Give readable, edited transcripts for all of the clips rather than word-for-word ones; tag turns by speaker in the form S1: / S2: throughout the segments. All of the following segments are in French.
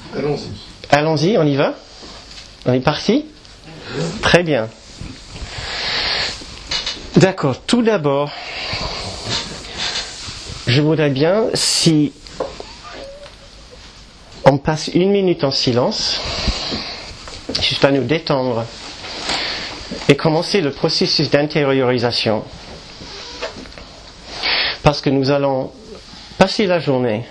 S1: Allons-y.
S2: Allons-y, on y va? On est parti? Très bien. D'accord, tout d'abord, je voudrais bien, si on passe 1 minute en silence, juste à nous détendre et commencer le processus d'intériorisation. Parce que nous allons passer la journée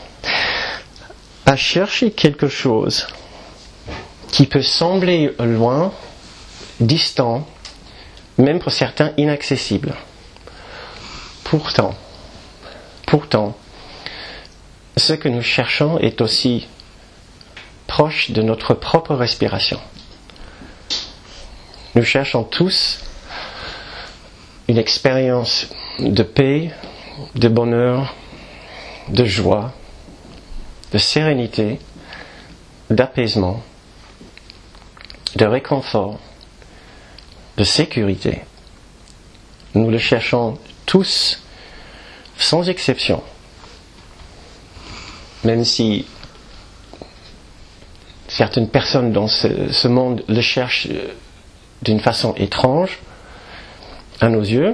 S2: à chercher quelque chose qui peut sembler loin, distant, même pour certains inaccessible. Pourtant, ce que nous cherchons est aussi proche de notre propre respiration. Nous cherchons tous une expérience de paix, de bonheur, de joie, de sérénité, d'apaisement, de réconfort, de sécurité. Nous le cherchons tous, sans exception. Même si certaines personnes dans ce monde le cherchent d'une façon étrange à nos yeux,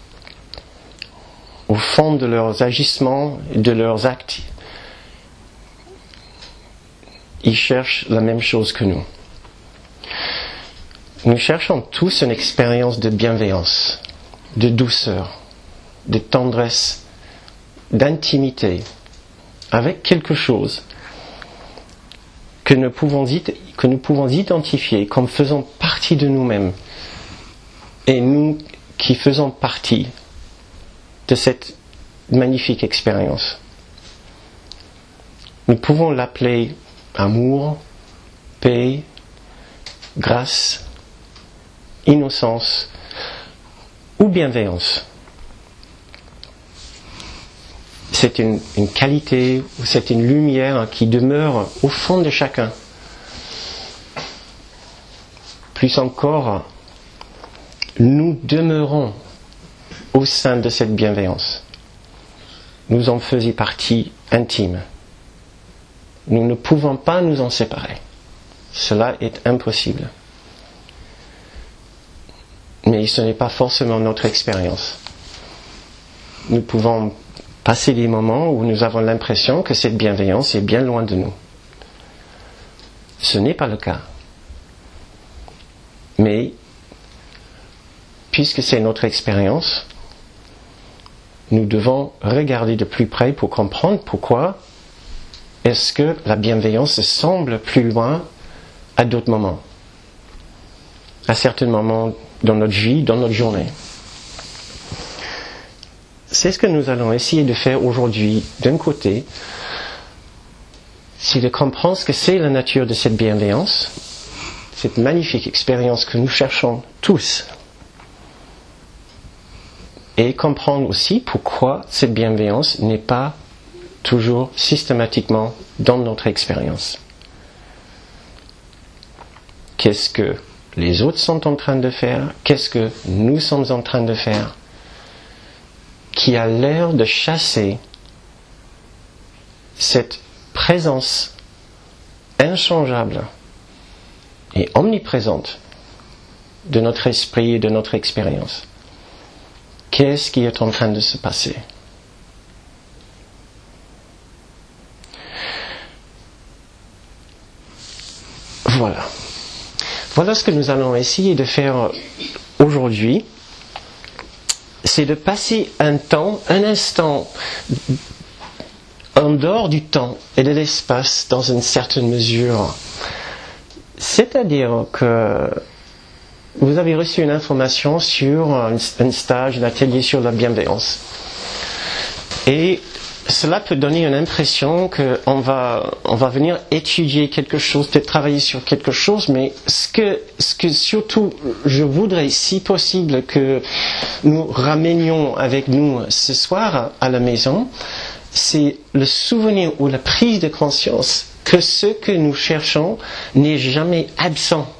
S2: au fond de leurs agissements et de leurs actes, ils cherchent la même chose que nous. Nous cherchons tous une expérience de bienveillance, de douceur, de tendresse, d'intimité, avec quelque chose que nous pouvons identifier comme faisant partie de nous-mêmes, et nous qui faisons partie de cette magnifique expérience. Nous pouvons l'appeler amour, paix, grâce, innocence ou bienveillance. C'est une qualité ou c'est une lumière qui demeure au fond de chacun. Plus encore, nous demeurons au sein de cette bienveillance. Nous en faisons partie intime. Nous ne pouvons pas nous en séparer. Cela est impossible. Mais ce n'est pas forcément notre expérience. Nous pouvons passer des moments où nous avons l'impression que cette bienveillance est bien loin de nous. Ce n'est pas le cas. Mais, puisque c'est notre expérience, nous devons regarder de plus près pour comprendre pourquoi est-ce que la bienveillance semble plus loin à d'autres moments, à certains moments dans notre vie, dans notre journée. C'est ce que nous allons essayer de faire aujourd'hui. D'un côté, c'est de comprendre ce que c'est la nature de cette bienveillance, cette magnifique expérience que nous cherchons tous, et comprendre aussi pourquoi cette bienveillance n'est pas toujours systématiquement dans notre expérience. Qu'est-ce que les autres sont en train de faire? Qu'est-ce que nous sommes en train de faire qui a l'air de chasser cette présence inchangeable et omniprésente de notre esprit et de notre expérience? Qu'est-ce qui est en train de se passer? Voilà ce que nous allons essayer de faire aujourd'hui. C'est de passer un instant, en dehors du temps et de l'espace dans une certaine mesure. C'est-à-dire que vous avez reçu une information sur un stage, un atelier sur la bienveillance. Et cela peut donner une impression qu'on va venir étudier quelque chose, peut-être travailler sur quelque chose, mais ce que surtout je voudrais, si possible, que nous ramenions avec nous ce soir à la maison, c'est le souvenir ou la prise de conscience que ce que nous cherchons n'est jamais absent.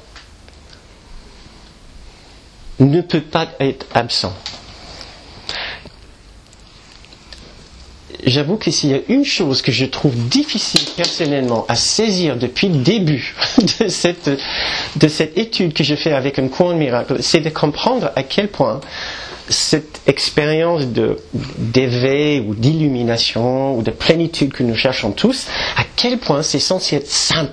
S2: Ne peut pas être absent. j'avoue que s'il y a une chose que je trouve difficile personnellement à saisir depuis le début de cette étude que je fais avec un courant de miracle, c'est de comprendre à quel point cette expérience d'éveil ou d'illumination ou de plénitude que nous cherchons tous, à quel point c'est censé être simple.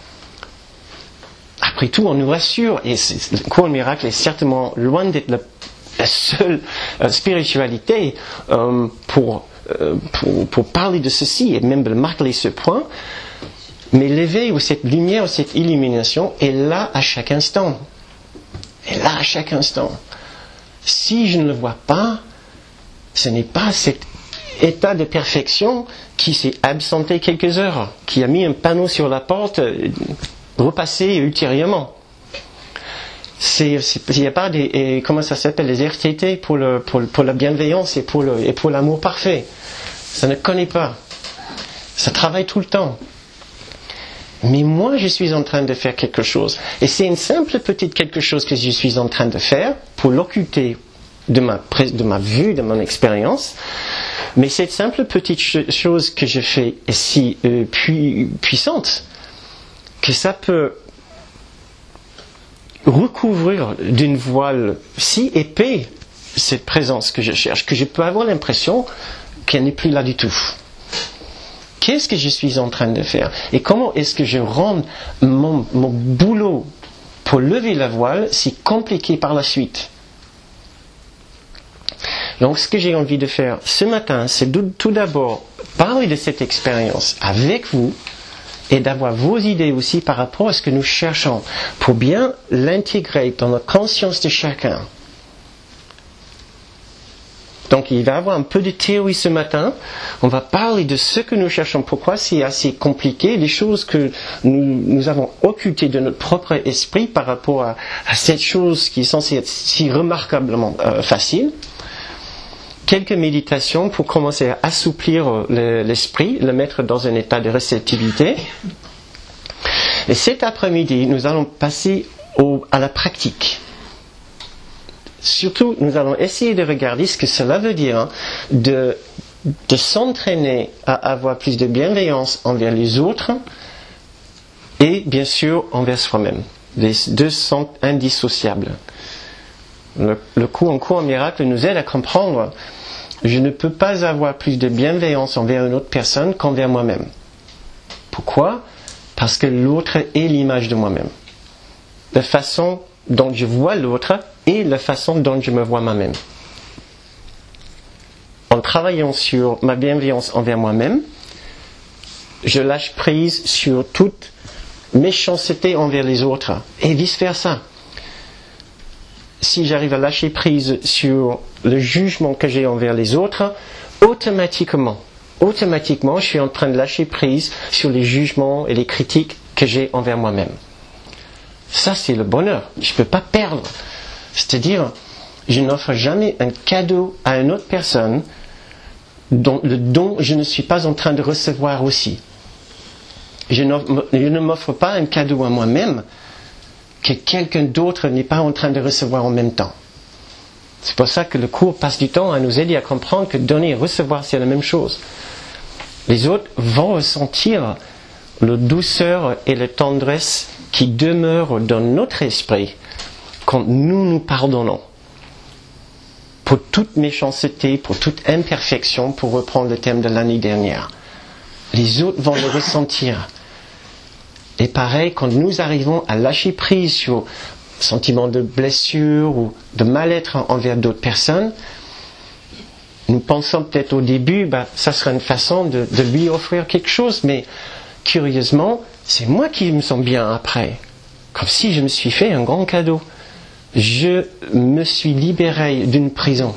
S2: Après tout, on nous rassure, et le courant de miracle est certainement loin d'être la seule spiritualité pour parler de ceci et même de marquer ce point. Mais l'éveil ou cette lumière ou cette illumination est là à chaque instant. Est là à chaque instant. Si je ne le vois pas, ce n'est pas cet état de perfection qui s'est absenté quelques heures, qui a mis un panneau sur la porte, repassé ultérieurement. Il n'y a pas des, comment ça s'appelle, les RTT pour la bienveillance et pour l'amour parfait. Ça ne connaît pas. Ça travaille tout le temps. Mais moi, je suis en train de faire quelque chose. Et c'est une simple petite quelque chose que je suis en train de faire pour l'occulter de ma vue, de mon expérience. Mais cette simple petite chose que je fais est si puissante que ça peut recouvrir d'une voile si épais cette présence que je cherche, que je peux avoir l'impression qu'elle n'est plus là du tout. Qu'est-ce que je suis en train de faire? Et comment est-ce que je rends mon boulot pour lever la voile si compliqué par la suite? Donc ce que j'ai envie de faire ce matin, c'est tout d'abord parler de cette expérience avec vous et d'avoir vos idées aussi par rapport à ce que nous cherchons pour bien l'intégrer dans la conscience de chacun. Donc il va y avoir un peu de théorie ce matin. On va parler de ce que nous cherchons, pourquoi c'est assez compliqué, les choses que nous avons occultées de notre propre esprit par rapport à cette chose qui est censée être si remarquablement facile. Quelques méditations pour commencer à assouplir l'esprit, le mettre dans un état de réceptivité. Et cet après-midi, nous allons passer à la pratique. Surtout, nous allons essayer de regarder ce que cela veut dire de s'entraîner à avoir plus de bienveillance envers les autres et bien sûr envers soi-même. Les deux sont indissociables. Le cours en miracle nous aide à comprendre je ne peux pas avoir plus de bienveillance envers une autre personne qu'envers moi-même. Pourquoi? Parce que l'autre est l'image de moi-même. La façon dont je vois l'autre et la façon dont je me vois moi-même. En travaillant sur ma bienveillance envers moi-même, je lâche prise sur toute méchanceté envers les autres et vice-versa. Si j'arrive à lâcher prise sur le jugement que j'ai envers les autres, automatiquement, je suis en train de lâcher prise sur les jugements et les critiques que j'ai envers moi-même. Ça, c'est le bonheur. Je ne peux pas perdre. C'est-à-dire, je n'offre jamais un cadeau à une autre personne dont je ne suis pas en train de recevoir aussi. Je ne m'offre pas un cadeau à moi-même que quelqu'un d'autre n'est pas en train de recevoir en même temps. C'est pour ça que le cours passe du temps à nous aider à comprendre que donner et recevoir, c'est la même chose. Les autres vont ressentir la douceur et la tendresse qui demeurent dans notre esprit quand nous pardonnons. Pour toute méchanceté, pour toute imperfection, pour reprendre le thème de l'année dernière. Les autres vont le ressentir. Et pareil, quand nous arrivons à lâcher prise sur le sentiment de blessure ou de mal-être envers d'autres personnes, nous pensons peut-être au début, ça sera une façon de lui offrir quelque chose, mais curieusement, c'est moi qui me sens bien après. Comme si je me suis fait un grand cadeau. Je me suis libéré d'une prison.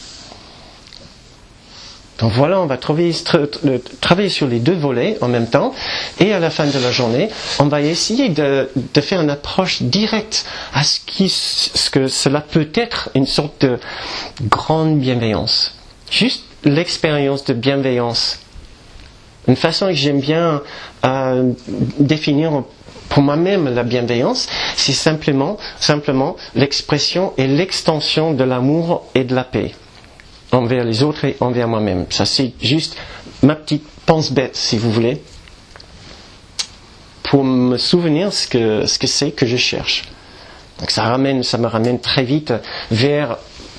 S2: Donc voilà, on va travailler sur les deux volets en même temps, et à la fin de la journée, on va essayer de faire une approche directe à ce que cela peut être une sorte de grande bienveillance. Juste l'expérience de bienveillance. Une façon que j'aime bien définir pour moi-même la bienveillance, c'est simplement l'expression et l'extension de l'amour et de la paix. envers les autres et envers moi-même. Ça, c'est juste ma petite pense bête, si vous voulez, pour me souvenir ce que c'est que je cherche. Donc ça me ramène très vite vers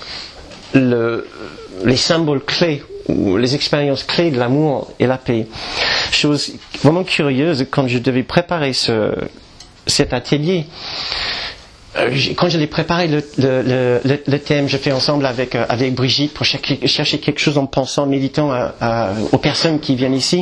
S2: les symboles clés ou les expériences clés de l'amour et la paix. Chose vraiment curieuse, quand je devais préparer cet atelier, quand je l'ai préparé le thème, je fais ensemble avec Brigitte pour chercher quelque chose en pensant, en méditant aux personnes qui viennent ici.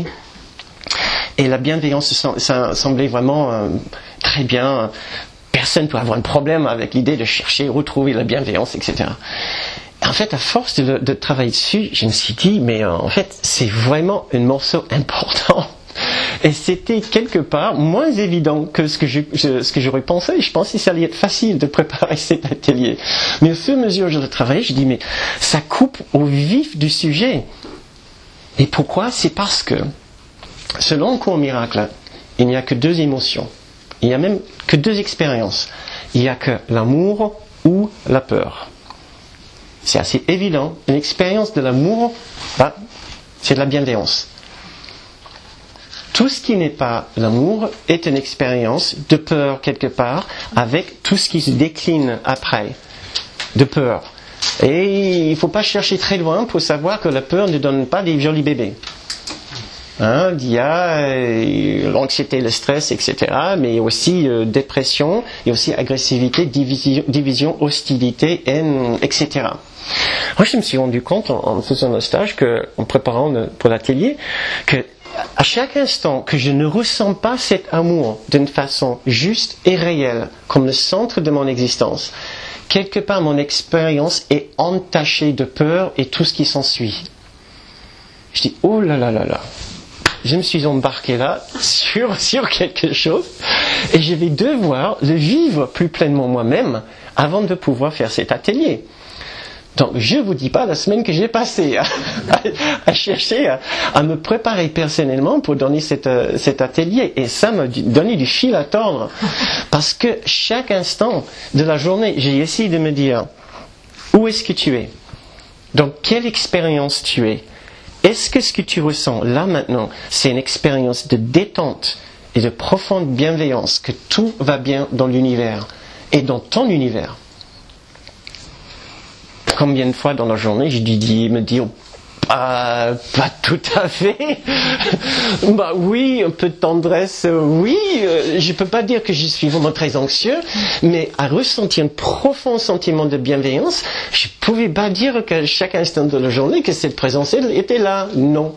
S2: Et la bienveillance, ça semblait vraiment très bien. Personne ne peut avoir un problème avec l'idée de chercher, retrouver la bienveillance, etc. En fait, à force de travailler dessus, je me suis dit, mais en fait, c'est vraiment un morceau important. Et c'était quelque part moins évident que ce que j'aurais pensé. Je pensais que ça allait être facile de préparer cet atelier. Mais au fur et à mesure que je travaillais, je dis, mais ça coupe au vif du sujet. Et pourquoi ? C'est parce que, selon le cours miracle, il n'y a que 2 émotions. Il n'y a même que 2 expériences. Il n'y a que l'amour ou la peur. C'est assez évident. Une expérience de l'amour, c'est de la bienveillance. Tout ce qui n'est pas l'amour est une expérience de peur quelque part, avec tout ce qui se décline après, de peur. Et il ne faut pas chercher très loin pour savoir que la peur ne donne pas des jolis bébés. Il y a l'anxiété, le stress, etc. Mais aussi dépression, et aussi agressivité, division, hostilité, haine, etc. Moi, je me suis rendu compte en faisant le stage, en préparant pour l'atelier, que à chaque instant que je ne ressens pas cet amour d'une façon juste et réelle, comme le centre de mon existence, quelque part mon expérience est entachée de peur et tout ce qui s'ensuit. Je dis, oh là là là là. Je me suis embarqué là sur quelque chose et je vais devoir le vivre plus pleinement moi-même avant de pouvoir faire cet atelier. Donc je ne vous dis pas la semaine que j'ai passée à chercher, à me préparer personnellement pour donner cet atelier. Et ça m'a donné du fil à tordre. Parce que chaque instant de la journée, j'ai essayé de me dire, où est-ce que tu es ? Dans quelle expérience tu es ? Est-ce que ce que tu ressens là maintenant, c'est une expérience de détente et de profonde bienveillance, que tout va bien dans l'univers et dans ton univers ? Combien de fois dans la journée j'ai dû me dire, pas tout à fait. Oui, un peu de tendresse, oui. Je peux pas dire que je suis vraiment très anxieux, mais à ressentir un profond sentiment de bienveillance, je pouvais pas dire qu'à chaque instant de la journée que cette présence était là. Non.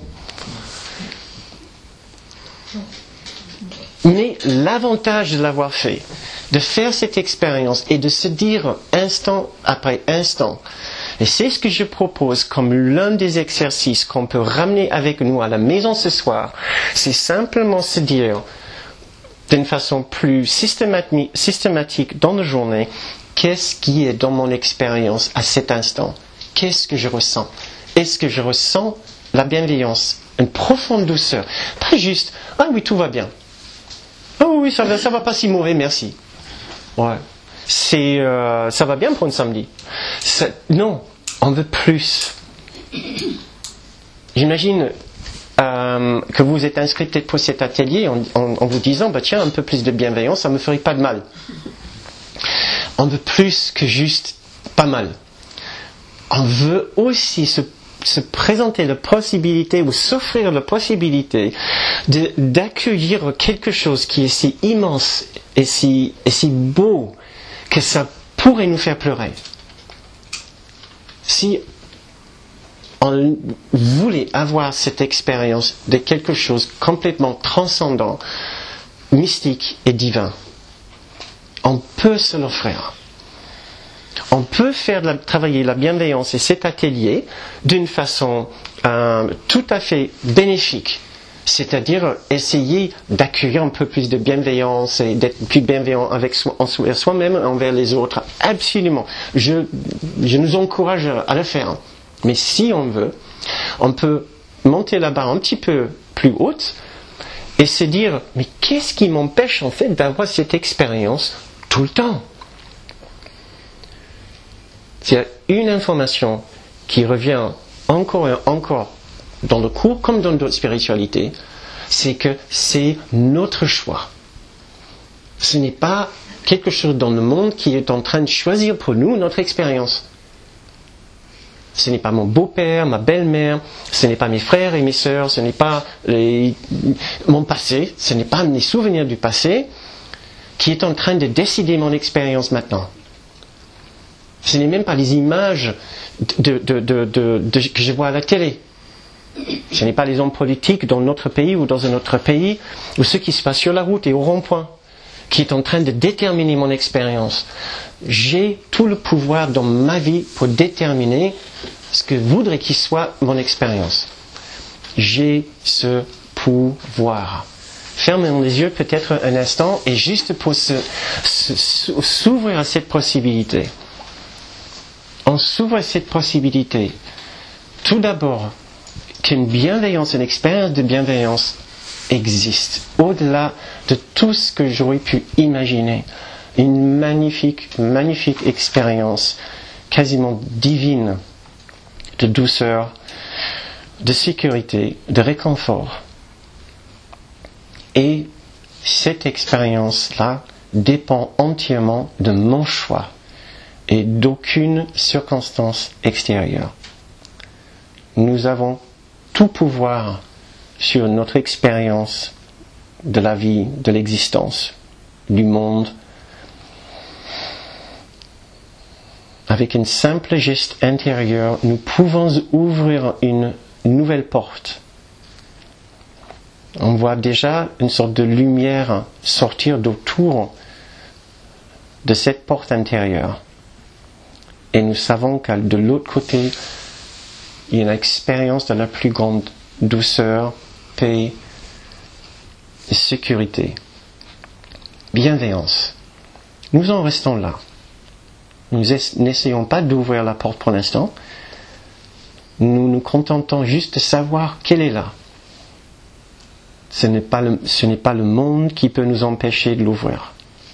S2: Mais l'avantage de l'avoir fait, de faire cette expérience et de se dire instant après instant, et c'est ce que je propose comme l'un des exercices qu'on peut ramener avec nous à la maison ce soir, c'est simplement se dire d'une façon plus systématique dans la journée, qu'est-ce qui est dans mon expérience à cet instant ? Qu'est-ce que je ressens ? Est-ce que je ressens la bienveillance, une profonde douceur ? Pas juste, ah oui, tout va bien. Ah oui, ça va pas si mauvais, merci. Ouais. Ça va bien pour un samedi. Non, on veut plus. J'imagine que vous êtes inscrit peut-être pour cet atelier en vous disant, tiens, un peu plus de bienveillance, ça me ferait pas de mal. On veut plus que juste pas mal. On veut aussi se présenter la possibilité ou s'offrir la possibilité d'accueillir quelque chose qui est si immense et si beau que ça pourrait nous faire pleurer. Si on voulait avoir cette expérience de quelque chose complètement transcendant, mystique et divin, on peut se l'offrir. On peut travailler la bienveillance et cet atelier d'une façon tout à fait bénéfique. C'est-à-dire essayer d'accueillir un peu plus de bienveillance et d'être plus bienveillant envers soi-même et envers les autres. Absolument. Je nous encourage à le faire. Mais si on veut, on peut monter la barre un petit peu plus haute et se dire, mais qu'est-ce qui m'empêche en fait d'avoir cette expérience tout le temps ? S'il y a une information qui revient encore et encore dans le cours comme dans d'autres spiritualités, c'est que c'est notre choix. Ce n'est pas quelque chose dans le monde qui est en train de choisir pour nous notre expérience. Ce n'est pas mon beau-père, ma belle-mère, ce n'est pas mes frères et mes sœurs, ce n'est pas mon passé, ce n'est pas mes souvenirs du passé qui est en train de décider mon expérience maintenant. Ce n'est même pas les images que je vois à la télé. Ce n'est pas les hommes politiques dans notre pays ou dans un autre pays, ou ce qui se passe sur la route et au rond-point, qui est en train de déterminer mon expérience. J'ai tout le pouvoir dans ma vie pour déterminer ce que voudrait qu'il soit mon expérience. J'ai ce pouvoir. Fermons les yeux peut-être un instant et juste pour s'ouvrir à cette possibilité. On s'ouvre à cette possibilité. Tout d'abord, qu'une bienveillance, une expérience de bienveillance existe, au-delà de tout ce que j'aurais pu imaginer. Une magnifique, magnifique expérience, quasiment divine, de douceur, de sécurité, de réconfort. Et cette expérience-là dépend entièrement de mon choix et d'aucune circonstance extérieure. Nous avons tout pouvoir sur notre expérience de la vie, de l'existence, du monde. Avec un simple geste intérieur, nous pouvons ouvrir une nouvelle porte. On voit déjà une sorte de lumière sortir d'autour de cette porte intérieure. Et nous savons qu'à de l'autre côté, il y a une expérience de la plus grande douceur, paix, sécurité, bienveillance. Nous en restons là. Nous n'essayons pas d'ouvrir la porte pour l'instant. Nous nous contentons juste de savoir qu'elle est là. Ce n'est pas le monde qui peut nous empêcher de l'ouvrir.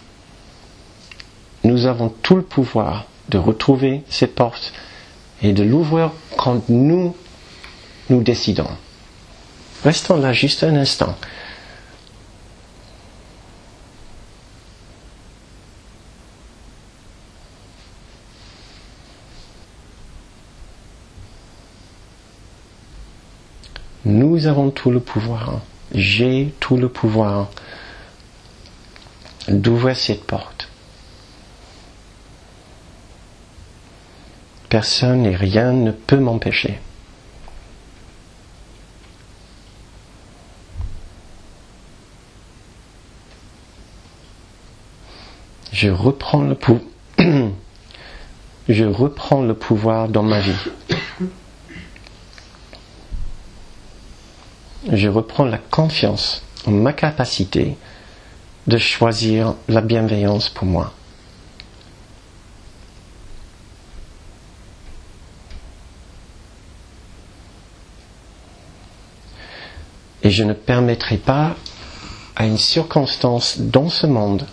S2: Nous avons tout le pouvoir de retrouver cette porte et de l'ouvrir quand nous décidons. Restons là juste un instant. Nous avons tout le pouvoir. J'ai tout le pouvoir d'ouvrir cette porte. Personne et rien ne peut m'empêcher. Je reprends le pouvoir dans ma vie. Je reprends la confiance en ma capacité de choisir la bienveillance pour moi. Et je ne permettrai pas à une circonstance dans ce monde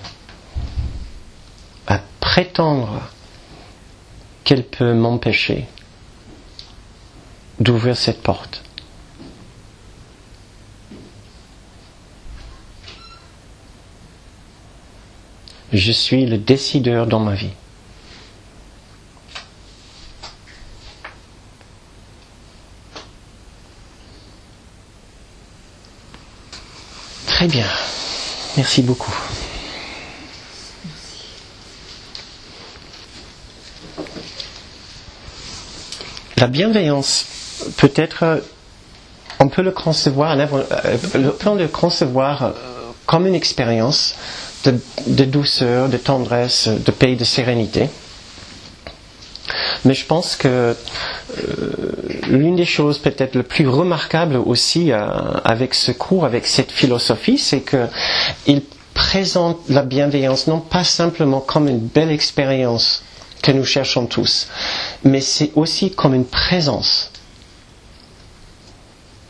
S2: à prétendre qu'elle peut m'empêcher d'ouvrir cette porte. Je suis le décideur dans ma vie. Très bien. Merci beaucoup. La bienveillance, peut-être, on peut le concevoir comme une expérience de douceur, de tendresse, de paix, de sérénité. Mais je pense que l'une des choses peut-être le plus remarquable aussi avec ce cours, avec cette philosophie, c'est qu'il présente la bienveillance non pas simplement comme une belle expérience que nous cherchons tous, mais c'est aussi comme une présence.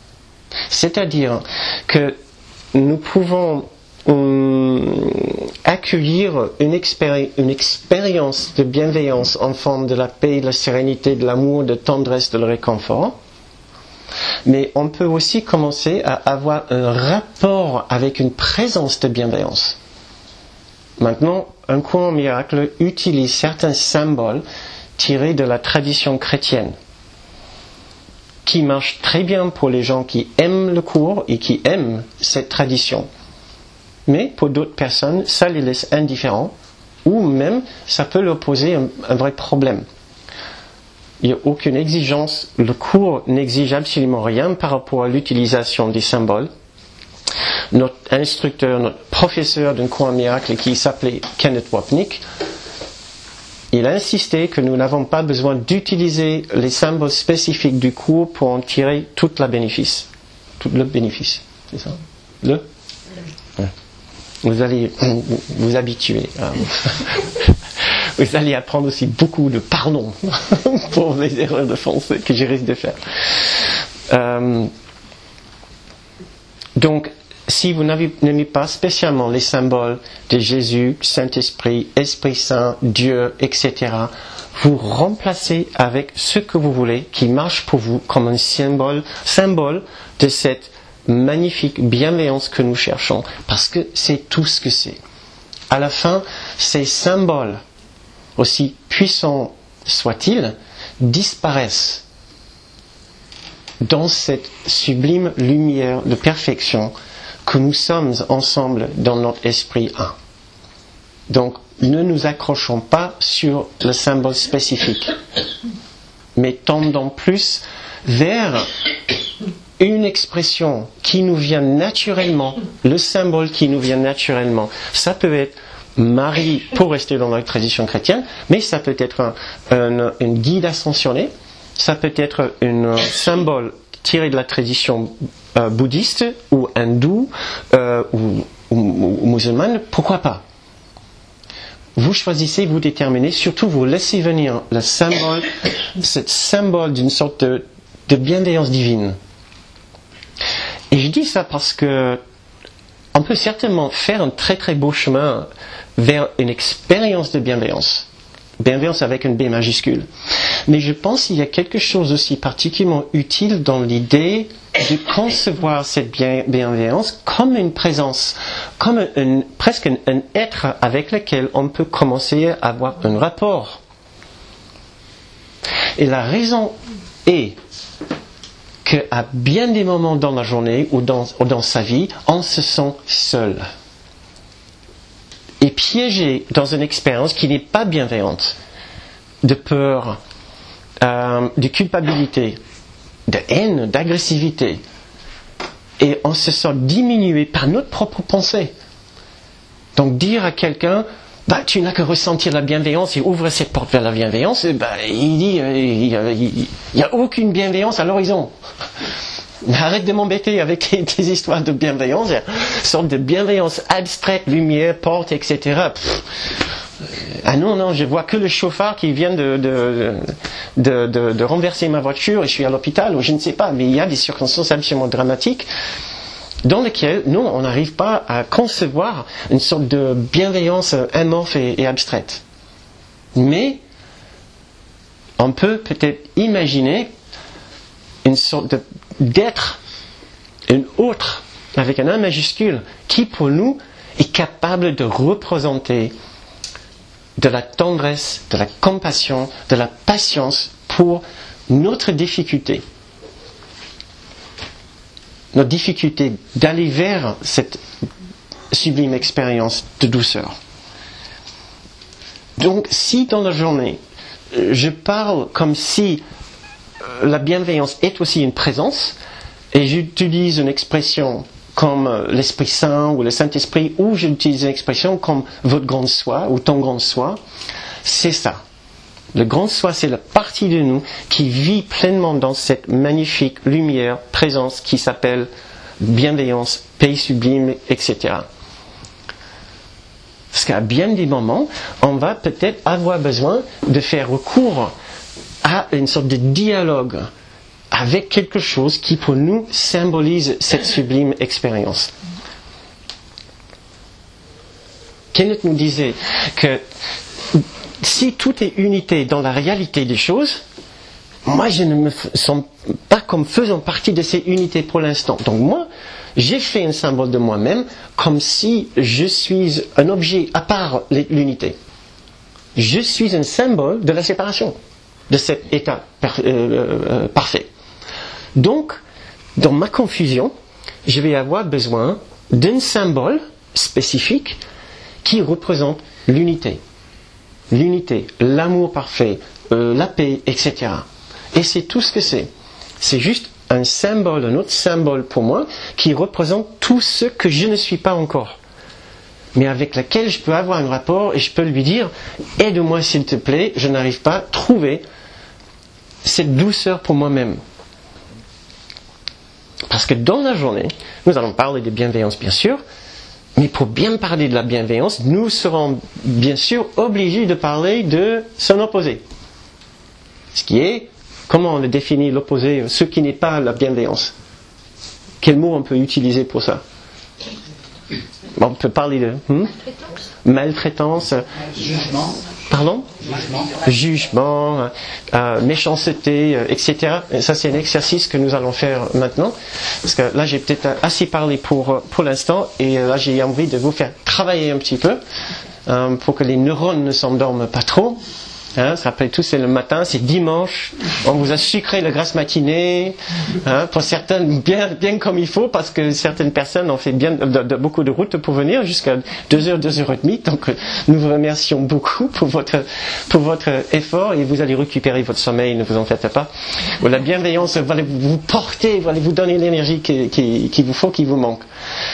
S2: C'est-à-dire que nous pouvons accueillir une expérience de bienveillance en forme de la paix, de la sérénité, de l'amour, de tendresse, de le réconfort. Mais on peut aussi commencer à avoir un rapport avec une présence de bienveillance. Maintenant, un courant miracle utilise certains symboles tirés de la tradition chrétienne, qui marchent très bien pour les gens qui aiment le cours et qui aiment cette tradition. Mais pour d'autres personnes, ça les laisse indifférents, ou même ça peut leur poser un vrai problème. Il n'y a aucune exigence, le cours n'exige absolument rien par rapport à l'utilisation des symboles. Notre instructeur, notre professeur d'un cours en miracle qui s'appelait Kenneth Wapnick, il a insisté que nous n'avons pas besoin d'utiliser les symboles spécifiques du cours pour en tirer tout le bénéfice. Tout le bénéfice, c'est ça ? Vous allez vous habituer. Vous allez apprendre aussi beaucoup de pardon pour les erreurs de français que je risque de faire. Donc, si vous n'aimez pas spécialement les symboles de Jésus, Saint-Esprit, Esprit Saint, Dieu, etc., vous remplacez avec ce que vous voulez qui marche pour vous comme un symbole de cette magnifique bienveillance que nous cherchons, parce que c'est tout ce que c'est. À la fin, ces symboles, aussi puissants soient-ils, disparaissent dans cette sublime lumière de perfection que nous sommes ensemble dans notre esprit un. Donc, ne nous accrochons pas sur le symbole spécifique, mais tendons plus vers une expression qui nous vient naturellement, le symbole qui nous vient naturellement. Ça peut être Marie, pour rester dans la tradition chrétienne, mais ça peut être une guide ascensionnée, ça peut être un symbole tiré de la tradition bouddhiste ou hindoue ou musulmane, pourquoi pas? Vous choisissez, vous déterminez, surtout vous laissez venir le symbole, ce symbole d'une sorte de bienveillance divine. Et je dis ça parce que on peut certainement faire un très très beau chemin vers une expérience de bienveillance. Bienveillance avec une B majuscule. Mais je pense qu'il y a quelque chose aussi particulièrement utile dans l'idée de concevoir cette bienveillance comme une présence, comme presque un être avec lequel on peut commencer à avoir un rapport. Et la raison est qu'à bien des moments dans la journée ou dans sa vie, on se sent seul. Et piégé dans une expérience qui n'est pas bienveillante, de peur, de culpabilité, de haine, d'agressivité. Et on se sent diminué par notre propre pensée. Donc dire à quelqu'un, tu n'as que ressentir la bienveillance et ouvre cette porte vers la bienveillance, il dit, il n'y a aucune bienveillance à l'horizon. Arrête de m'embêter avec tes histoires de bienveillance, une sorte de bienveillance abstraite, lumière, porte, etc. Ah non, je vois que le chauffard qui vient de renverser ma voiture et je suis à l'hôpital, ou je ne sais pas, mais il y a des circonstances absolument dramatiques dans lesquelles, nous, on n'arrive pas à concevoir une sorte de bienveillance amorphe et abstraite. Mais, on peut peut-être imaginer une sorte d'être, une autre, avec un A majuscule, qui pour nous est capable de représenter de la tendresse, de la compassion, de la patience pour notre difficulté. Notre difficulté d'aller vers cette sublime expérience de douceur. Donc, si dans la journée, je parle comme si la bienveillance est aussi une présence, et j'utilise une expression comme l'Esprit Saint ou le Saint-Esprit, ou j'utilise une expression comme votre grand soi ou ton grand soi, c'est ça. Le grand soi, c'est la partie de nous qui vit pleinement dans cette magnifique lumière, présence qui s'appelle bienveillance, paix sublime, etc. Parce qu'à bien des moments, on va peut-être avoir besoin de faire recours à une sorte de dialogue avec quelque chose qui pour nous symbolise cette sublime expérience. Kenneth nous disait que si tout est unité dans la réalité des choses, moi je ne me sens pas comme faisant partie de ces unités pour l'instant. Donc moi, j'ai fait un symbole de moi-même comme si je suis un objet à part l'unité. Je suis un symbole de la séparation, de cet état parfait. Donc, dans ma confusion, je vais avoir besoin d'un symbole spécifique qui représente l'unité. L'unité, l'amour parfait, la paix, etc. Et c'est tout ce que c'est. C'est juste un symbole, un autre symbole pour moi, qui représente tout ce que je ne suis pas encore. Mais avec lequel je peux avoir un rapport et je peux lui dire « Aide-moi s'il te plaît, je n'arrive pas à trouver cette douceur pour moi-même. » Parce que dans la journée, nous allons parler de bienveillance bien sûr, mais pour bien parler de la bienveillance, nous serons bien sûr obligés de parler de son opposé. Ce qui est, comment on le définit l'opposé, ce qui n'est pas la bienveillance? Quel mot on peut utiliser pour ça? On peut parler de maltraitance,
S1: jugement.
S2: Pardon? Jugement, méchanceté, etc. Et ça, c'est un exercice que nous allons faire maintenant. Parce que là, j'ai peut-être assez parlé pour l'instant. Et là, j'ai envie de vous faire travailler un petit peu pour que les neurones ne s'endorment pas trop. Après tout, c'est le matin, c'est dimanche. On vous a sucré la grasse matinée. Pour certains, bien comme il faut, parce que certaines personnes ont fait beaucoup de routes pour venir, jusqu'à 2h, 2h30. Donc, nous vous remercions beaucoup pour votre effort et vous allez récupérer votre sommeil, ne vous en faites pas. La bienveillance va vous porter, va vous donner l'énergie qu'il vous faut, qui vous manque.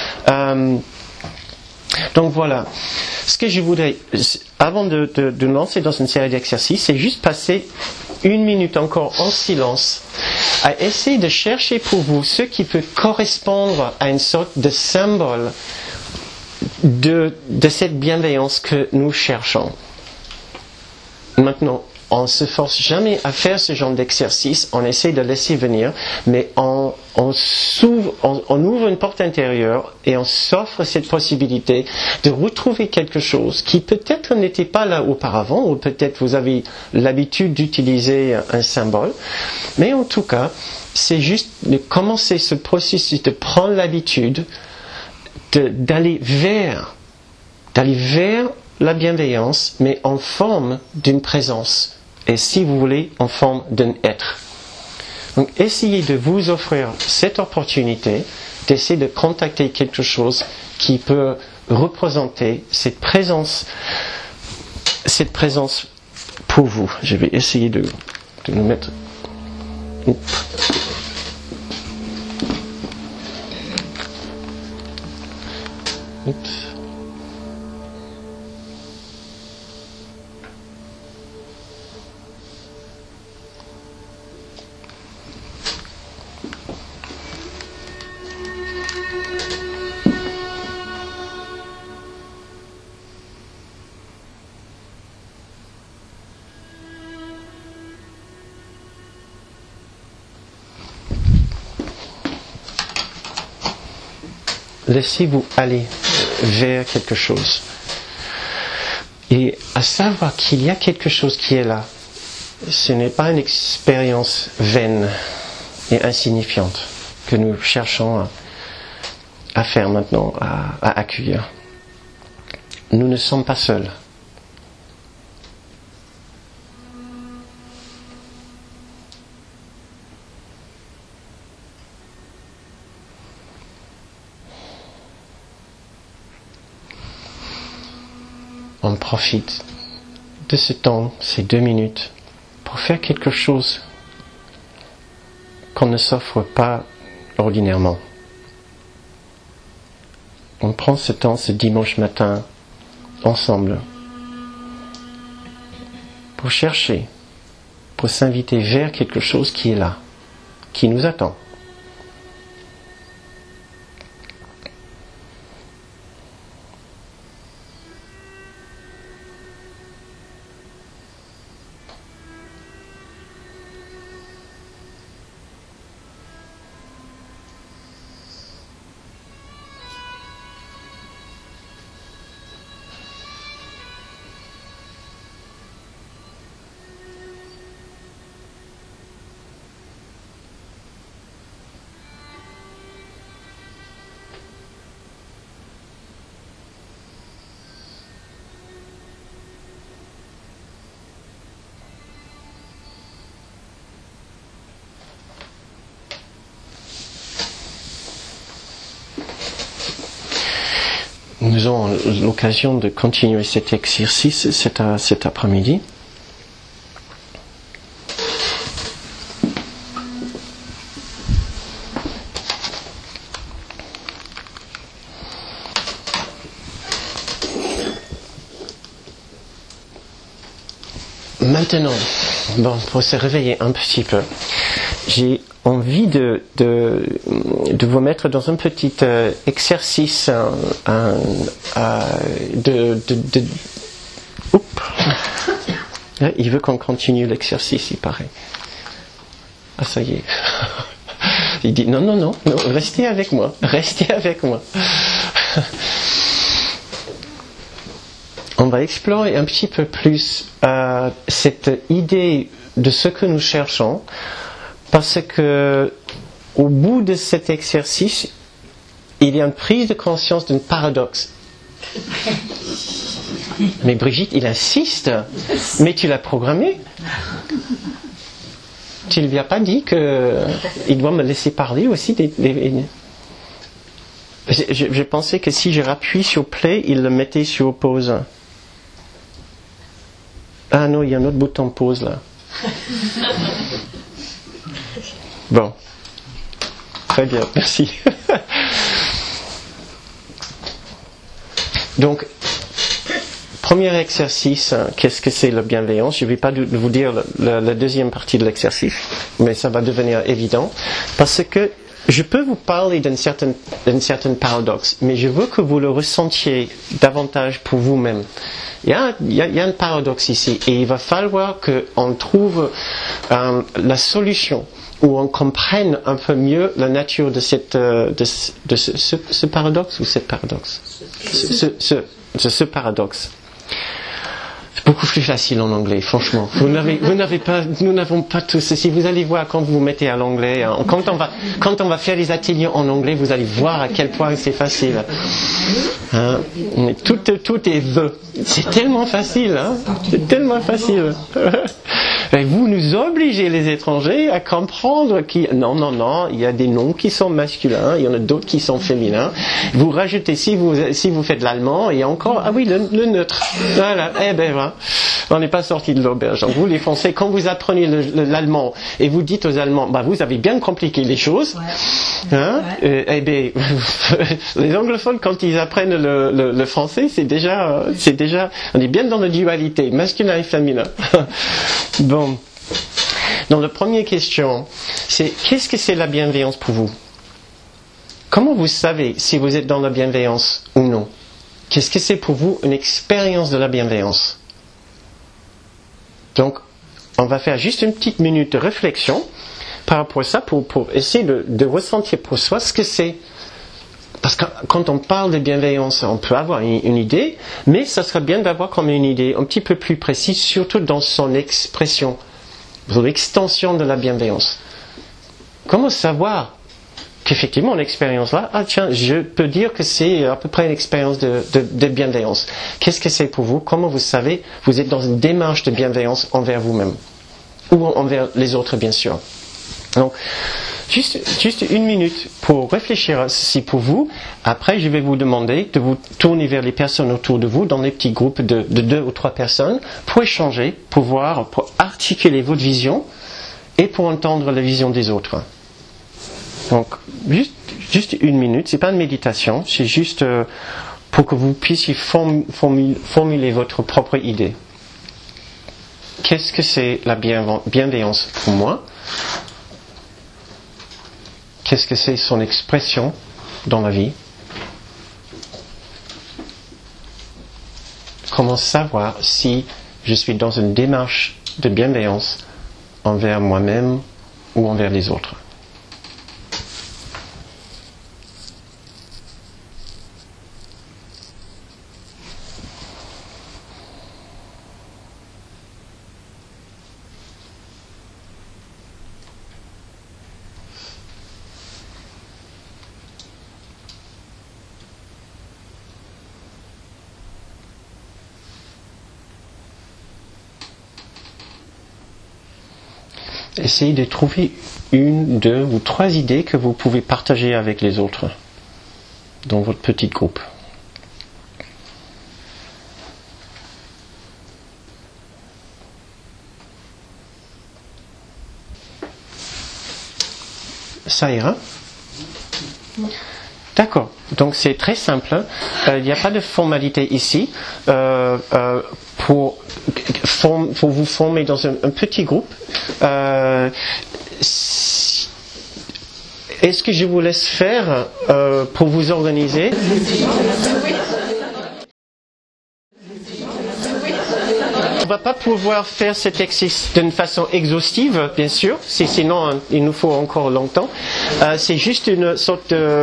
S2: Donc voilà. Ce que je voudrais, avant de nous lancer dans une série d'exercices, c'est juste passer 1 minute encore en silence à essayer de chercher pour vous ce qui peut correspondre à une sorte de symbole de cette bienveillance que nous cherchons. Maintenant, on ne se force jamais à faire ce genre d'exercice, on essaie de laisser venir, mais on ouvre une porte intérieure et on s'offre cette possibilité de retrouver quelque chose qui peut-être n'était pas là auparavant, ou peut-être vous avez l'habitude d'utiliser un symbole, mais en tout cas, c'est juste de commencer ce processus, de prendre l'habitude d'aller vers la bienveillance, mais en forme d'une présence. Et si vous voulez, en forme d'un être. Donc, essayez de vous offrir cette opportunité d'essayer de contacter quelque chose qui peut représenter cette présence pour vous. Je vais essayer de nous mettre. Oups. Laissez-vous aller vers quelque chose. Et à savoir qu'il y a quelque chose qui est là. Ce n'est pas une expérience vaine et insignifiante que nous cherchons à faire maintenant, à accueillir. Nous ne sommes pas seuls. On profite de ce temps, ces 2 minutes, pour faire quelque chose qu'on ne s'offre pas ordinairement. On prend ce temps, ce dimanche matin, ensemble, pour chercher, pour s'inviter vers quelque chose qui est là, qui nous attend. nous aurons l'occasion de continuer cet exercice cet après-midi. Maintenant, pour se réveiller un petit peu, j'ai envie de vous mettre dans un petit exercice il veut qu'on continue l'exercice, il paraît. Ah, ça y est. Il dit non, restez avec moi. On va explorer un petit peu plus cette idée de ce que nous cherchons, parce que au bout de cet exercice, il y a une prise de conscience d'un paradoxe. Mais Brigitte, il insiste. Mais tu l'as programmé. Tu ne lui as pas dit qu'il doit me laisser parler aussi Je pensais que si je rappuie sur play, il le mettait sur pause. Ah non, il y a un autre bouton pause là. Bon. Très bien, merci. Donc, premier exercice, qu'est-ce que c'est la bienveillance? Je ne vais pas vous dire la deuxième partie de l'exercice, mais ça va devenir évident, parce que je peux vous parler d'un certain paradoxe, mais je veux que vous le ressentiez davantage pour vous-même. Il y a un paradoxe ici, et il va falloir qu'on trouve la solution, où on comprenne un peu mieux la nature de ce paradoxe ou cette paradoxe. Ce paradoxe. C'est beaucoup plus facile en anglais, franchement. Nous n'avons pas tous. Si vous allez voir quand vous vous mettez à l'anglais, quand on va faire les ateliers en anglais, vous allez voir à quel point c'est facile. Hein? Tout est the. C'est tellement facile, hein? C'est tellement facile. Et vous nous obligez, les étrangers, à comprendre non, il y a des noms qui sont masculins, il y en a d'autres qui sont féminins. Vous rajoutez, si vous faites l'allemand, et encore, ah oui, le neutre. Voilà, voilà. On n'est pas sorti de l'auberge. Donc vous, les Français, quand vous apprenez l'allemand, et vous dites aux Allemands, vous avez bien compliqué les choses, hein, les anglophones, quand ils apprennent le français, c'est déjà, on est bien dans la dualité, masculin et féminin. Bon. Donc la première question, c'est qu'est-ce que c'est la bienveillance pour vous? Comment vous savez si vous êtes dans la bienveillance ou non? Qu'est-ce que c'est pour vous une expérience de la bienveillance? Donc, on va faire juste une petite minute de réflexion par rapport à ça pour essayer de ressentir pour soi ce que c'est. Parce que quand on parle de bienveillance, on peut avoir une idée, mais ça serait bien d'avoir comme une idée un petit peu plus précise, surtout dans son expression, dans l'extension de la bienveillance. Comment savoir qu'effectivement l'expérience là, je peux dire que c'est à peu près une expérience de bienveillance. Qu'est-ce que c'est pour vous? Comment vous savez vous êtes dans une démarche de bienveillance envers vous-même ou envers les autres, bien sûr. Donc, juste une minute pour réfléchir à ceci pour vous. Après, je vais vous demander de vous tourner vers les personnes autour de vous dans des petits groupes de 2 ou 3 personnes pour échanger, pour articuler votre vision et pour entendre la vision des autres. Donc, juste une minute. C'est pas une méditation, c'est juste pour que vous puissiez formuler votre propre idée. Qu'est-ce que c'est la bienveillance pour moi? Qu'est-ce que c'est son expression dans la vie? Comment savoir si je suis dans une démarche de bienveillance envers moi-même ou envers les autres? Essayez de trouver 1, 2 ou 3 idées que vous pouvez partager avec les autres dans votre petit groupe. Ça ira. D'accord. Donc c'est très simple. Il n'y a pas de formalité ici. Pour vous former dans un petit groupe. Est-ce que je vous laisse faire pour vous organiser? On ne va pas pouvoir faire cet exercice d'une façon exhaustive, bien sûr, sinon il nous faut encore longtemps. C'est juste une sorte de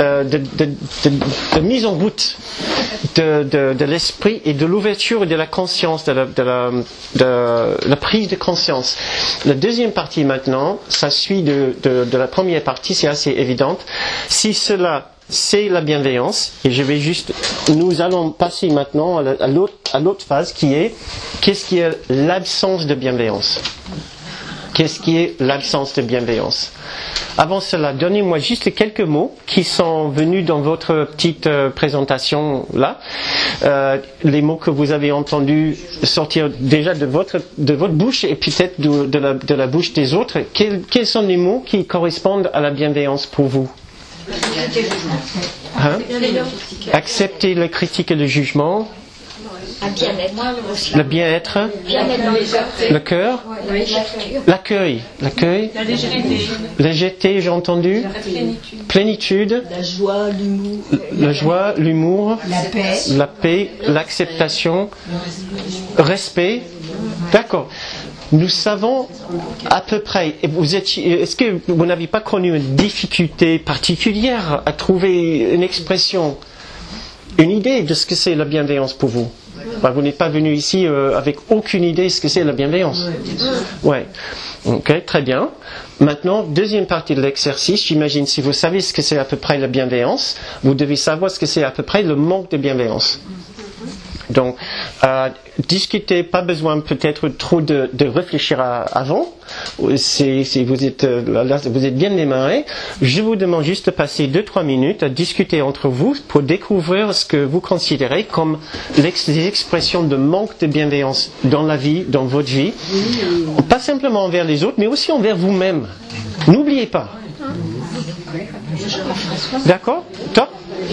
S2: mise en route de l'esprit et de l'ouverture et de la conscience, de la prise de conscience. La deuxième partie maintenant, ça suit de la première partie, c'est assez évident. Si cela c'est la bienveillance, et nous allons passer maintenant à l'autre phase qui est, qu'est-ce qui est l'absence de bienveillance? Qu'est-ce qui est l'absence de bienveillance? Avant cela, donnez-moi juste quelques mots qui sont venus dans votre petite présentation là. Les mots que vous avez entendus sortir déjà de votre bouche et peut-être de la bouche des autres. Quels sont les mots qui correspondent à la bienveillance pour vous? Accepter la critique et le jugement. Le bien-être. Le cœur. L'accueil. La légèreté, j'ai entendu. Plénitude. La joie, l'humour. La paix, l'acceptation. Respect. D'accord. Nous savons à peu près, est-ce que vous n'avez pas connu une difficulté particulière à trouver une expression, une idée de ce que c'est la bienveillance pour vous? Vous n'êtes pas venu ici avec aucune idée de ce que c'est la bienveillance. Ouais. Ok, très bien. Maintenant, deuxième partie de l'exercice, j'imagine si vous savez ce que c'est à peu près la bienveillance, vous devez savoir ce que c'est à peu près le manque de bienveillance. Donc, discutez, pas besoin peut-être trop de réfléchir avant. Si vous êtes bien démarré, je vous demande juste de passer 2-3 minutes à discuter entre vous pour découvrir ce que vous considérez comme les expressions de manque de bienveillance dans la vie, dans votre vie. Pas simplement envers les autres, mais aussi envers vous-même. N'oubliez pas. D'accord? Top?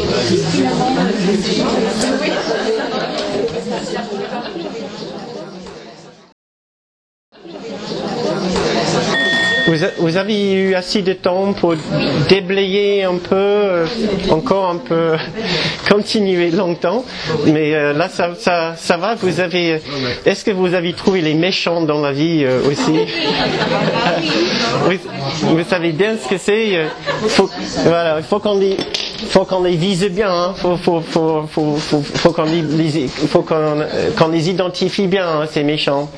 S2: Vous avez eu assez de temps pour déblayer un peu, encore un peu, continuer longtemps, mais là ça va. Est-ce que vous avez trouvé les méchants dans la vie aussi? Vous savez bien ce que c'est. Il faut qu'on les vise bien. Hein. Faut qu'on les identifie bien, hein, ces méchants.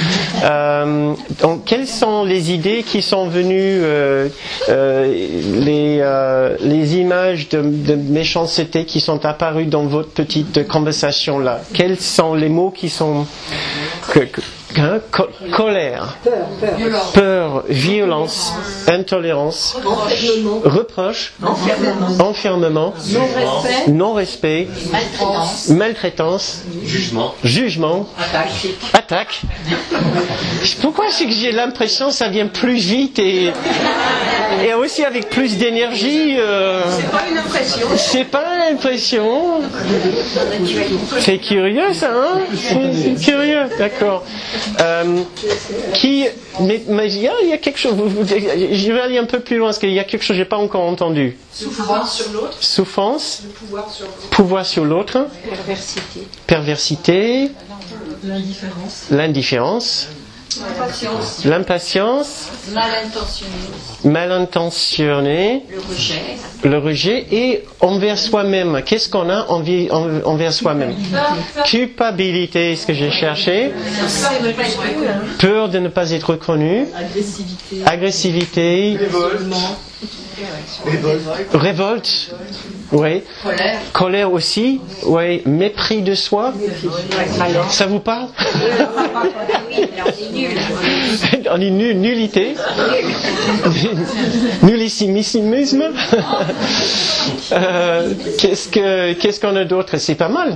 S2: Donc, quelles sont les idées qui sont venues, les images de méchanceté qui sont apparues dans votre petite conversation là? Quels sont les mots qui sont colère, peur, violence, intolérance, reproche, enfermement, non-respect, maltraitance, jugement, attaque. Pourquoi c'est que j'ai l'impression que ça vient plus vite et aussi avec plus d'énergie?
S1: C'est pas une impression.
S2: C'est pas l'impression. C'est curieux ça, hein? C'est curieux, d'accord. Mais il y a quelque chose. Je vais aller un peu plus loin parce qu'il y a quelque chose que j'ai pas encore entendu.
S1: Souffrance sur l'autre.
S2: Souffrance.
S1: Le pouvoir sur l'autre.
S2: Pouvoir sur l'autre.
S1: Perversité.
S2: Perversité. L'indifférence. L'impatience. Mal intentionné. Le rejet et envers soi-même. Qu'est-ce qu'on a envers soi-même? Culpabilité, ce que j'ai cherché. Peur de ne pas être reconnu. Agressivité. Révolte. Oui. Colère aussi. Oui. Mépris de soi. Ça vous parle? On est nul. Nullité. Nullissimisme. Qu'est-ce qu'on a d'autre? C'est pas mal.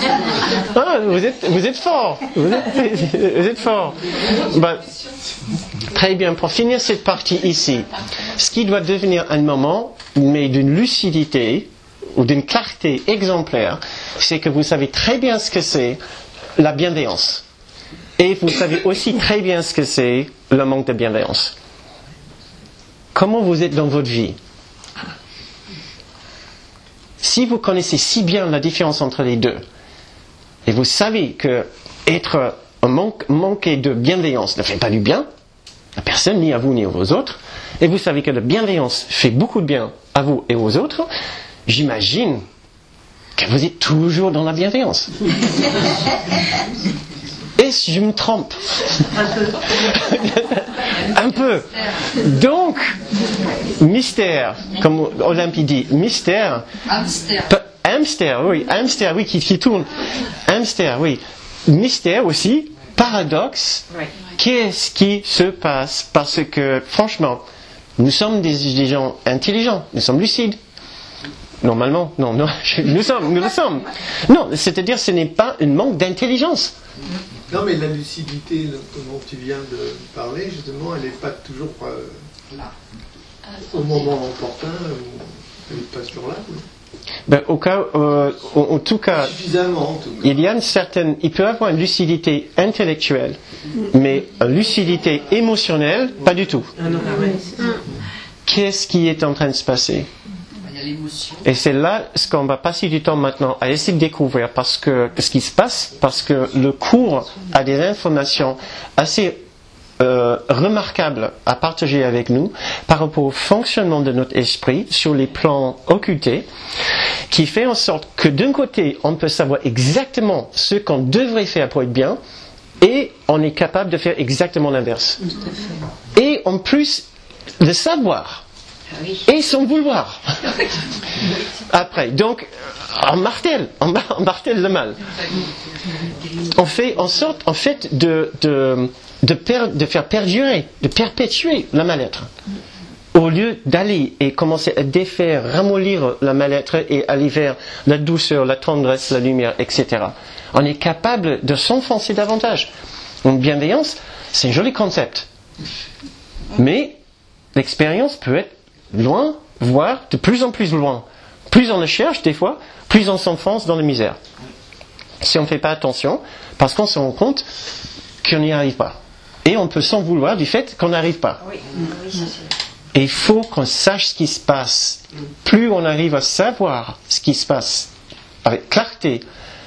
S2: Ah, vous êtes fort. Vous êtes fort. Très bien, pour finir cette partie ici, ce qui doit devenir un moment, mais d'une lucidité ou d'une clarté exemplaire, c'est que vous savez très bien ce que c'est la bienveillance. Et vous savez aussi très bien ce que c'est le manque de bienveillance. Comment vous êtes dans votre vie? Si vous connaissez si bien la différence entre les deux, et vous savez que être manqué de bienveillance ne fait pas du bien à personne, ni à vous, ni aux autres, et vous savez que la bienveillance fait beaucoup de bien à vous et aux autres, j'imagine que vous êtes toujours dans la bienveillance. Est-ce que je me trompe? Un peu. Donc, mystère, comme Olympie dit, mystère. Hamster, oui, qui tourne. Hamster, oui. Mystère aussi, paradoxe. Qu'est-ce qui se passe? Parce que, franchement, nous sommes des gens intelligents, nous sommes lucides. Normalement, non, nous le sommes. Non, c'est-à-dire, ce n'est pas un manque d'intelligence.
S3: Non, mais la lucidité dont tu viens de parler, justement, elle n'est pas toujours au moment opportun, elle n'est pas toujours là.
S2: Ben, en tout cas,
S3: suffisamment, en tout cas.
S2: Il peut y avoir une lucidité intellectuelle, mais une lucidité émotionnelle, pas du tout. Qu'est-ce qui est en train de se passer? Et c'est là ce qu'on va passer du temps maintenant à essayer de découvrir ce qui se passe, parce que le cours a des informations assez remarquables à partager avec nous par rapport au fonctionnement de notre esprit sur les plans occultés, qui fait en sorte que d'un côté on peut savoir exactement ce qu'on devrait faire pour être bien, et on est capable de faire exactement l'inverse. Et en plus de savoir, et sans vouloir. Après, donc, on martèle le mal. On fait en sorte, en fait, de faire perdurer, de perpétuer le mal-être. Au lieu d'aller et commencer à défaire, ramollir le mal-être et aller vers la douceur, la tendresse, la lumière, etc. On est capable de s'enfoncer davantage. Une bienveillance, c'est un joli concept. Mais l'expérience peut être loin, voire de plus en plus loin. Plus on le cherche, des fois, plus on s'enfonce dans la misère. Si on ne fait pas attention, parce qu'on se rend compte qu'on n'y arrive pas. Et on peut s'en vouloir du fait qu'on n'arrive pas. Et il faut qu'on sache ce qui se passe. Plus on arrive à savoir ce qui se passe avec clarté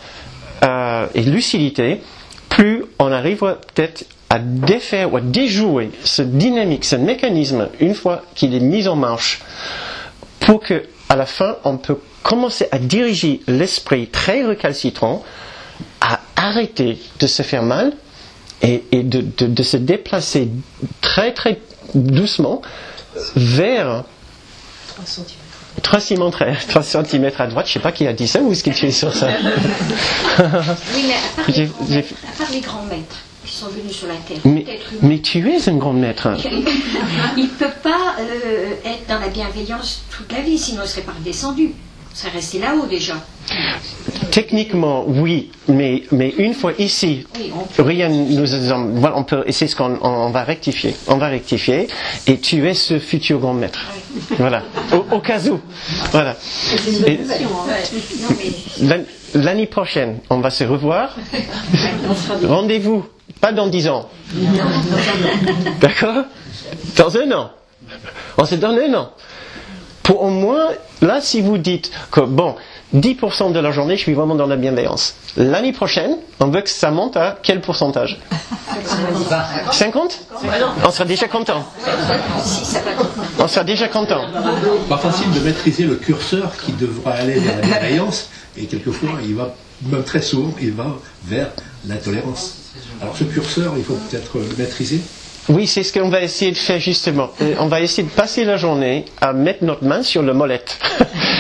S2: et lucidité, plus on arrivera peut-être à défaire ou à déjouer ce dynamique, ce mécanisme, une fois qu'il est mis en marche, pour que, à la fin, on peut commencer à diriger l'esprit très récalcitrant à arrêter de se faire mal et de se déplacer très très doucement vers 3 cm à droite. Je ne sais pas qui a dit ça, ou est-ce que tu es sur ça?
S4: Oui, mais à part les grands maîtres qui sont venus sur la Terre,
S2: mais tu es un grand maître.
S4: Il ne peut pas être dans la bienveillance toute la vie, sinon il ne serait pas redescendu. Il serait resté là-haut déjà.
S2: Techniquement, oui, mais une fois ici, rien on peut, et c'est ce qu'on va rectifier. On va rectifier, et tu es ce futur grand maître. Voilà, au cas où. Voilà. Et, l'année prochaine, on va se revoir. Rendez-vous, pas dans 10 ans. D'accord? Dans 1 an. On se donne 1 an. Pour au moins, là, si vous dites que, 10% de la journée, je suis vraiment dans la bienveillance. L'année prochaine, on veut que ça monte à quel pourcentage? 50? On sera déjà content. On sera déjà content.
S5: Pas facile de maîtriser le curseur qui devra aller vers la bienveillance, et quelquefois, il va, même très souvent, il va vers l'intolérance. Alors ce curseur, il faut peut-être le maîtriser.
S2: Oui, c'est ce qu'on va essayer de faire justement. On va essayer de passer la journée à mettre notre main sur le molette.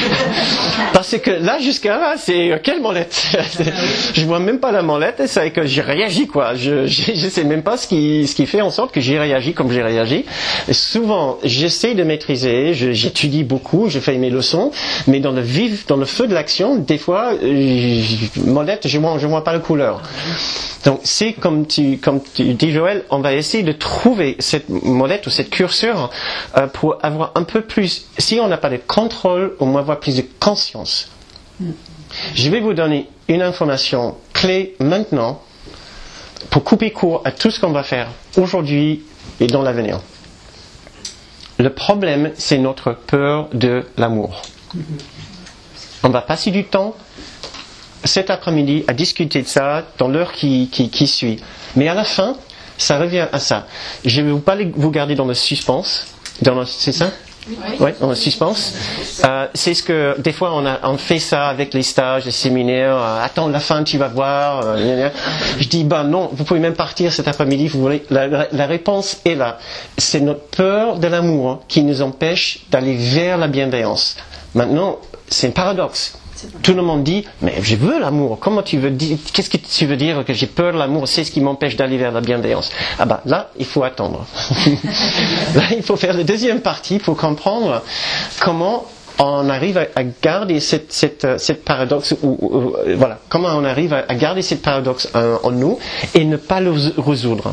S2: Parce que là, jusqu'à là, c'est quelle molette? Je vois même pas la molette et c'est que j'ai réagi, quoi. Je sais même pas ce qui fait en sorte que j'ai réagi comme j'ai réagi. Et souvent, j'essaie de maîtriser, j'étudie beaucoup, je fais mes leçons, mais dans le feu de l'action, des fois, molette, je vois pas la couleur. Donc c'est comme tu dis, Joël, on va essayer de trouver cette molette ou cette curseur pour avoir un peu plus, si on n'a pas de contrôle, au moins avoir plus de conscience. Je vais vous donner une information clé maintenant pour couper court à tout ce qu'on va faire aujourd'hui et dans l'avenir. Le problème, c'est notre peur de l'amour. On va passer du temps cet après-midi à discuter de ça dans l'heure qui suit. Mais à la fin, ça revient à ça. Je ne vais pas vous garder dans le suspense. C'est ça? Oui, dans le suspense. C'est ce que, des fois, on fait ça avec les stages, les séminaires. Attends, la fin, tu vas voir. Je dis, non, vous pouvez même partir cet après-midi. Vous voulez. La réponse est là. C'est notre peur de l'amour qui nous empêche d'aller vers la bienveillance. Maintenant, c'est un paradoxe. Tout le monde dit, mais je veux l'amour. Comment tu veux dire, qu'est-ce que tu veux dire que j'ai peur de l'amour? C'est ce qui m'empêche d'aller vers la bienveillance. Là, il faut attendre. Là, il faut faire la deuxième partie pour comprendre comment on arrive à garder cette paradoxe, voilà, comment on arrive à garder cette paradoxe en nous et ne pas le résoudre.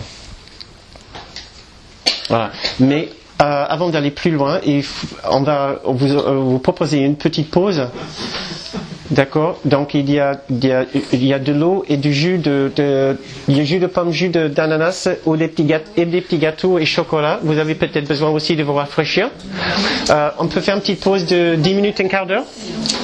S2: Voilà. Mais avant d'aller plus loin, on va vous proposer une petite pause. D'accord. Donc il y a de l'eau et du jus de pomme, jus d'ananas ou des petits gâteaux et chocolat. Vous avez peut-être besoin aussi de vous rafraîchir. On peut faire une petite pause de 10 minutes, un quart d'heure.